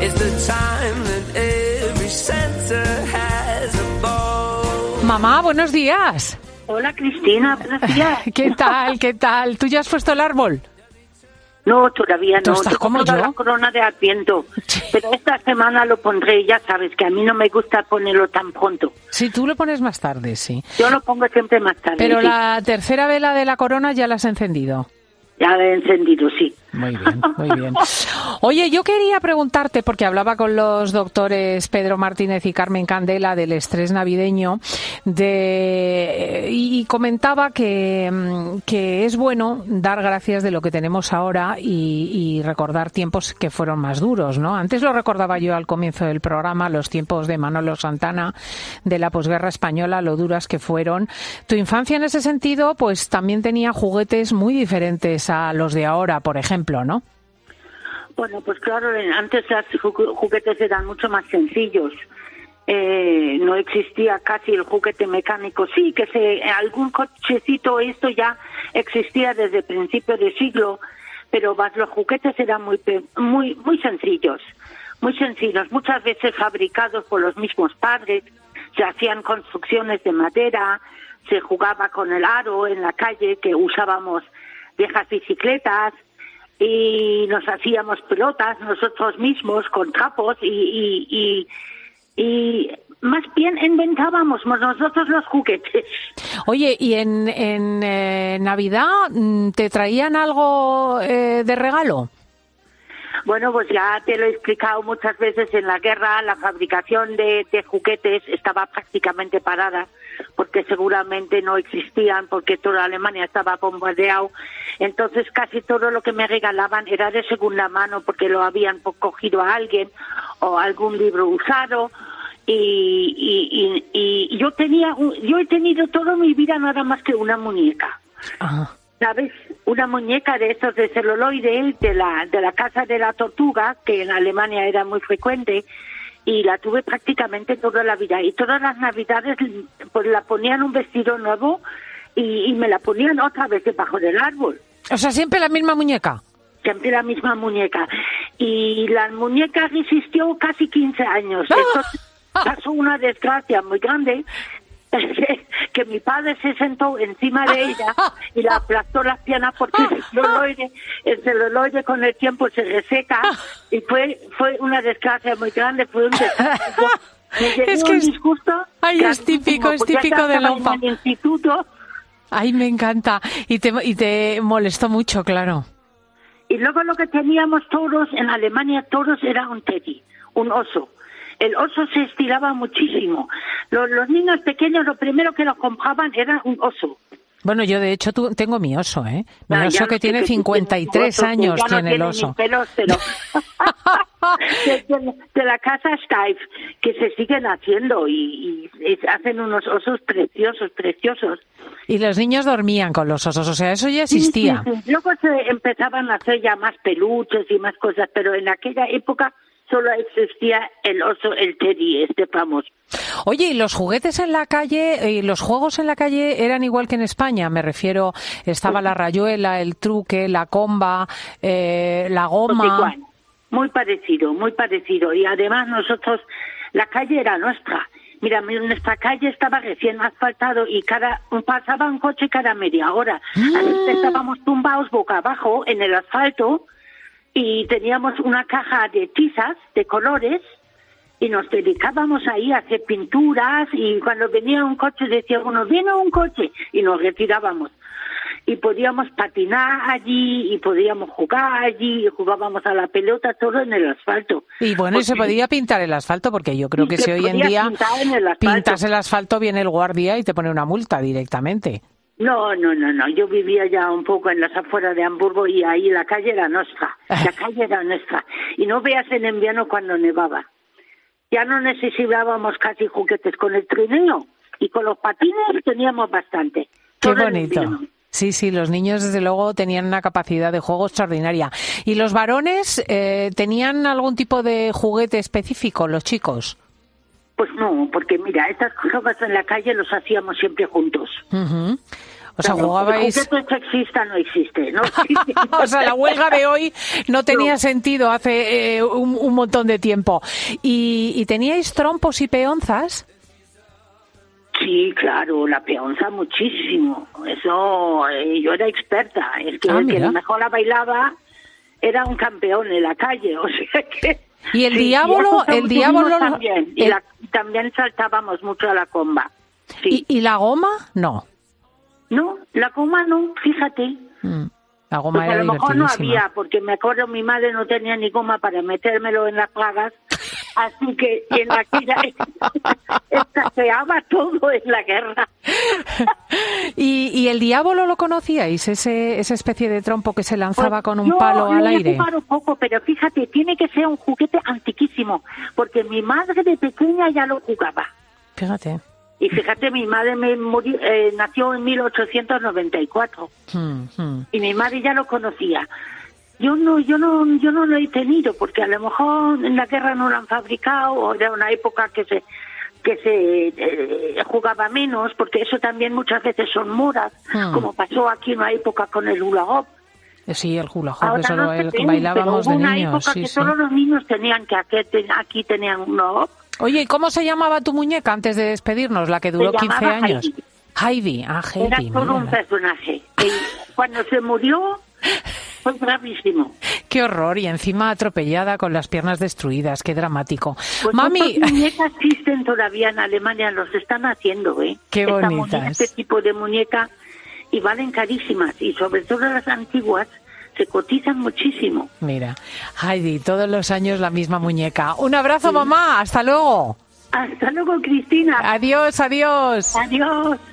It's the time that every Santa has a ball. Mamá, buenos días. Hola, Cristina, buenos días. ¿Qué tal? ¿Qué tal? ¿Tú ya has puesto el árbol? No, todavía no. ¿Tú estás como yo? La corona de Adviento. Pero esta semana lo pondré, ya sabes que a mí no me gusta ponerlo tan pronto. Sí, tú lo pones más tarde, sí. Yo lo pongo siempre más tarde. Pero sí. la tercera vela de la corona ya la has encendido. Ya la he encendido, sí. Muy bien, muy bien. Oye, yo quería preguntarte, porque hablaba con los doctores Pedro Martínez y Carmen Candela del estrés navideño, y comentaba que es bueno dar gracias de lo que tenemos ahora y recordar tiempos que fueron más duros, ¿no? Antes lo recordaba yo al comienzo del programa, los tiempos de Manolo Santana, de la posguerra española, lo duras que fueron. Tu infancia en ese sentido, pues también tenía juguetes muy diferentes a los de ahora, por ejemplo, ¿no? Bueno, pues claro, antes los juguetes eran mucho más sencillos. No existía casi el juguete mecánico. Sí, que algún cochecito, esto ya existía desde el principio del siglo, pero los juguetes eran muy sencillos, muy sencillos, muchas veces fabricados por los mismos padres. Se hacían construcciones de madera, se jugaba con el aro en la calle, que usábamos viejas bicicletas, y nos hacíamos pelotas nosotros mismos con trapos y más bien inventábamos nosotros los juguetes. Oye, ¿y en Navidad te traían algo de regalo? Bueno, pues ya te lo he explicado muchas veces. En la guerra la fabricación de juguetes estaba prácticamente parada, porque seguramente no existían, porque toda Alemania estaba bombardeado. Entonces casi todo lo que me regalaban era de segunda mano, porque lo habían cogido a alguien o algún libro usado. Y yo he tenido toda mi vida nada más que una muñeca. Ajá. ¿Sabes? Una muñeca de estos de celuloide de la Casa de la Tortuga, que en Alemania era muy frecuente, y la tuve prácticamente toda la vida. Y todas las Navidades pues la ponían un vestido nuevo y me la ponían otra vez debajo del árbol. O sea, siempre la misma muñeca. Siempre la misma muñeca. Y la muñeca resistió casi 15 años. Entonces pasó una desgracia muy grande, que mi padre se sentó encima de ella y la aplastó las piernas, porque el celuloide con el tiempo se reseca, y fue una desgracia muy grande, fue un desastre. Es que es típico de la infancia. Instituto. Ay, me encanta. Y te molestó mucho, claro. Y luego lo que teníamos todos en Alemania, todos era un teddy, un oso. El oso se estiraba muchísimo. Los niños pequeños lo primero que lo compraban era un oso. Bueno, yo de hecho tengo mi oso, ¿eh? Mi oso que tiene 53 años tiene el oso. Pelos, pero de la casa Steiff, que se siguen haciendo y hacen unos osos preciosos. Y los niños dormían con los osos, o sea, eso ya existía. Sí. Luego se empezaban a hacer ya más peluches y más cosas, pero en aquella época solo existía el oso, el teddy, famoso. Oye, ¿y los juguetes en la calle, y los juegos en la calle eran igual que en España? Me refiero, estaba la rayuela, el truque, la comba, la goma. Pues igual, muy parecido. Y además nosotros, la calle era nuestra. Mira, nuestra calle estaba recién asfaltado y pasaba un coche cada media hora. A veces estábamos tumbados boca abajo en el asfalto, y teníamos una caja de tizas de colores y nos dedicábamos ahí a hacer pinturas, y cuando venía un coche decía uno, viene un coche, y nos retirábamos. Y podíamos patinar allí, y podíamos jugar allí, y jugábamos a la pelota, todo en el asfalto. Y bueno, y se podía pintar el asfalto, porque yo creo que si hoy en día pintas el asfalto, viene el guardia y te pone una multa directamente. No, yo vivía ya un poco en las afueras de Hamburgo, y ahí la calle era nuestra, y no veas en invierno cuando nevaba. Ya no necesitábamos casi juguetes. Con el trineo y con los patines teníamos bastante. Qué bonito. Sí, los niños desde luego tenían una capacidad de juego extraordinaria. ¿Y los varones tenían algún tipo de juguete específico, los chicos? Pues no, porque mira, estas cosas en la calle los hacíamos siempre juntos. Uh-huh. O sea, jugabais... El juguete sexista no existe, ¿no? O sea, la huelga de hoy no tenía sentido hace un montón de tiempo. ¿Y teníais trompos y peonzas? Sí, claro, la peonza muchísimo. Eso, yo era experta. Es que el que mejor la bailaba era un campeón en la calle, o sea que... Y el diablo también. También saltábamos mucho a la comba. Sí. ¿Y la goma? No. No, la goma no, fíjate. La goma pues era a lo mejor no divertidísima. había, porque me acuerdo mi madre no tenía ni goma para metérmelo en las plagas, así que en aquella escaseaba todo en la guerra. ¿Y el diablo lo conocíais? Esa especie de trompo que se lanzaba con un palo al aire. Yo he jugado poco, pero fíjate, tiene que ser un juguete antiquísimo, porque mi madre de pequeña ya lo jugaba. Fíjate. Y fíjate, mi madre nació en 1894 y mi madre ya lo conocía. Yo no lo he tenido porque a lo mejor en la guerra no lo han fabricado o era una época que se jugaba menos, porque eso también muchas veces son modas, como pasó aquí en una época con el hula hoop. Sí, el hula hoop, eso no el que bailábamos pero hubo de una niños. época Sí, que sí. todos los niños tenían que aquí tenían un hula hoop. Oye, ¿y cómo se llamaba tu muñeca antes de despedirnos, la que duró Se 15 llamaba años? Heidi. Heidi. Era todo un personaje. Y cuando se murió, fue gravísimo. Qué horror, y encima atropellada con las piernas destruidas, qué dramático. Pues Mami, estas muñecas existen todavía en Alemania, los están haciendo, ¿eh? Qué bonitas. Este tipo de muñeca, y valen carísimas, y sobre todo las antiguas, se cotizan muchísimo. Mira, Heidi, todos los años la misma muñeca. Un abrazo, mamá, hasta luego. Hasta luego, Cristina. Adiós. Adiós.